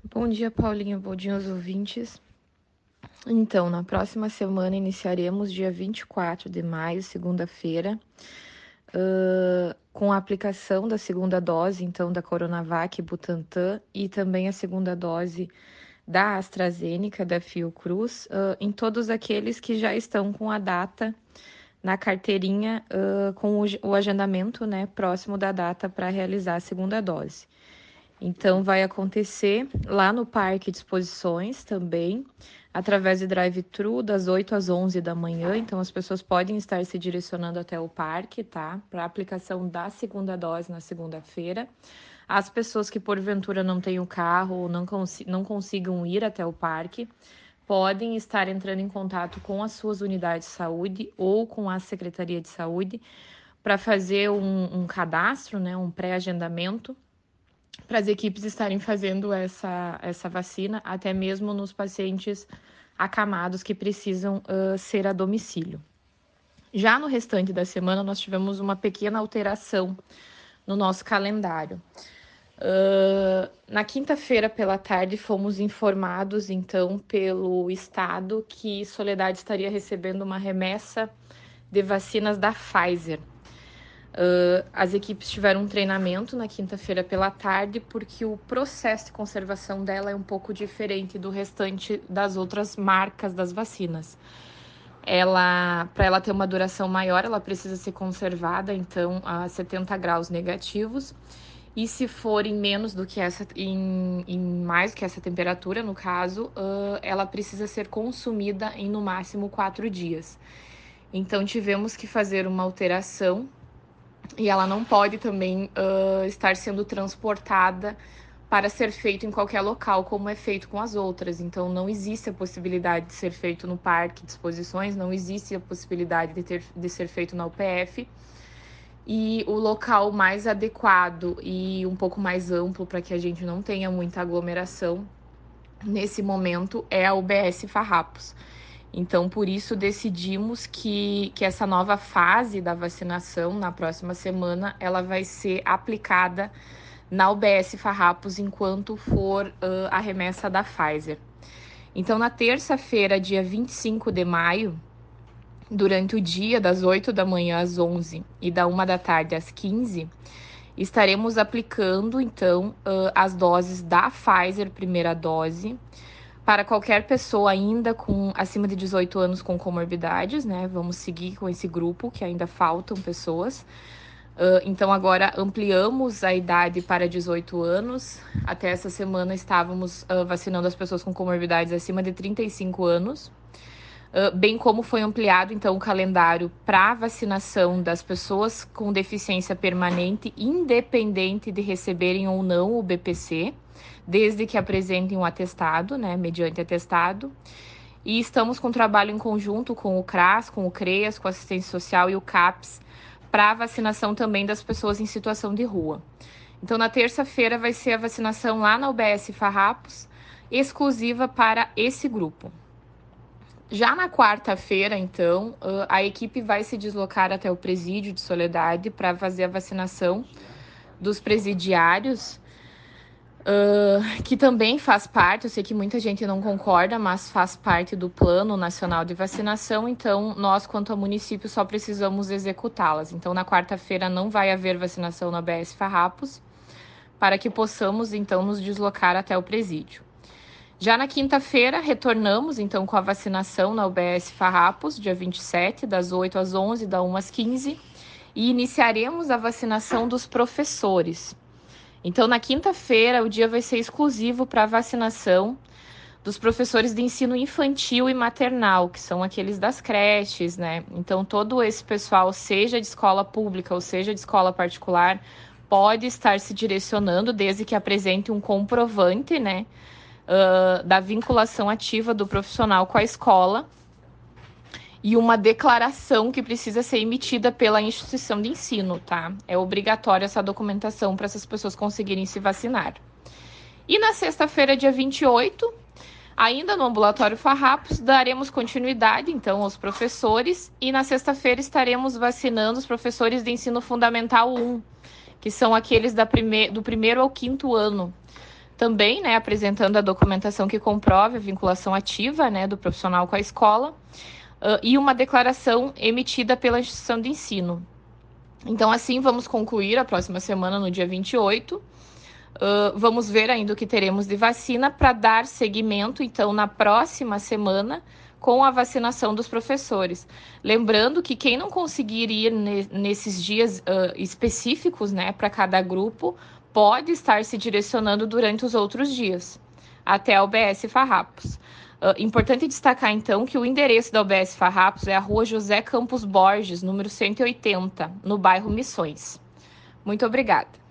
Bom dia, Paulinha. Bom dia aos ouvintes. Então, na próxima semana iniciaremos dia 24 de maio, segunda-feira, com a aplicação da segunda dose, então, da Coronavac Butantan e também a segunda dose da AstraZeneca, da Fiocruz, em todos aqueles que já estão com a data na carteirinha, com o agendamento, né, próximo da data para realizar a segunda dose. Então, vai acontecer lá no Parque de Exposições também, através de drive-thru, das 8 às 11 da manhã. Então, as pessoas podem estar se direcionando até o parque, tá? Para a aplicação da segunda dose na segunda-feira. As pessoas que, porventura, não tenham carro ou não consigam ir até o parque, podem estar entrando em contato com as suas unidades de saúde ou com a Secretaria de Saúde para fazer um cadastro, né? Um pré-agendamento, para as equipes estarem fazendo essa vacina, até mesmo nos pacientes acamados que precisam ser a domicílio. Já no restante da semana, nós tivemos uma pequena alteração no nosso calendário. Na quinta-feira pela tarde, fomos informados, então, pelo Estado que Soledade estaria recebendo uma remessa de vacinas da Pfizer. As equipes tiveram um treinamento na quinta-feira pela tarde, porque o processo de conservação dela é um pouco diferente do restante das outras marcas das vacinas. Para ela ter uma duração maior, ela precisa ser conservada, então, a 70 graus negativos. E se for em menos do que essa, em mais do que essa temperatura, no caso, ela precisa ser consumida em no máximo 4 dias. Então, tivemos que fazer uma alteração e ela não pode também estar sendo transportada para ser feito em qualquer local, como é feito com as outras. Então, não existe a possibilidade de ser feito no parque de exposições, não existe a possibilidade de ser feito na UPF. E o local mais adequado e um pouco mais amplo para que a gente não tenha muita aglomeração nesse momento é a UBS Farrapos. Então, por isso, decidimos que essa nova fase da vacinação, na próxima semana, ela vai ser aplicada na UBS Farrapos enquanto for a remessa da Pfizer. Então, na terça-feira, dia 25 de maio, durante o dia, das 8 da manhã às 11 e da 1 da tarde às 15, estaremos aplicando, então, as doses da Pfizer, primeira dose, para qualquer pessoa ainda acima de 18 anos com comorbidades, né? Vamos seguir com esse grupo, que ainda faltam pessoas. Então, agora ampliamos a idade para 18 anos. Até essa semana estávamos vacinando as pessoas com comorbidades acima de 35 anos. Bem como foi ampliado, então, o calendário para vacinação das pessoas com deficiência permanente, independente de receberem ou não o BPC, desde que apresentem um atestado, né, mediante atestado. E estamos com trabalho em conjunto com o CRAS, com o CREAS, com a Assistência Social e o CAPS, para a vacinação também das pessoas em situação de rua. Então, na terça-feira vai ser a vacinação lá na UBS Farrapos, exclusiva para esse grupo. Já na quarta-feira, então, a equipe vai se deslocar até o presídio de Soledade para fazer a vacinação dos presidiários, que também faz parte, eu sei que muita gente não concorda, mas faz parte do Plano Nacional de Vacinação, então nós, quanto a município, só precisamos executá-las. Então, na quarta-feira não vai haver vacinação na BS Farrapos, para que possamos, então, nos deslocar até o presídio. Já na quinta-feira, retornamos, então, com a vacinação na UBS Farrapos, dia 27, das 8 às 11, da 1 às 15, e iniciaremos a vacinação dos professores. Então, na quinta-feira, o dia vai ser exclusivo para a vacinação dos professores de ensino infantil e maternal, que são aqueles das creches, né? Então, todo esse pessoal, seja de escola pública ou seja de escola particular, pode estar se direcionando, desde que apresente um comprovante, né? Da vinculação ativa do profissional com a escola e uma declaração que precisa ser emitida pela instituição de ensino, tá? É obrigatória essa documentação para essas pessoas conseguirem se vacinar. E na sexta-feira, dia 28, ainda no ambulatório Farrapos, daremos continuidade, então, aos professores, e na sexta-feira estaremos vacinando os professores de ensino fundamental 1, que são aqueles do primeiro ao quinto ano também, né, apresentando a documentação que comprove a vinculação ativa, né, do profissional com a escola, e uma declaração emitida pela instituição de ensino. Então, assim, vamos concluir a próxima semana, no dia 28. Vamos ver ainda o que teremos de vacina para dar seguimento, então, na próxima semana, com a vacinação dos professores. Lembrando que quem não conseguir ir nesses dias específicos, né, para cada grupo, pode estar se direcionando durante os outros dias, até a UBS Farrapos. Importante destacar, então, que o endereço da UBS Farrapos é a Rua José Campos Borges, número 180, no bairro Missões. Muito obrigada.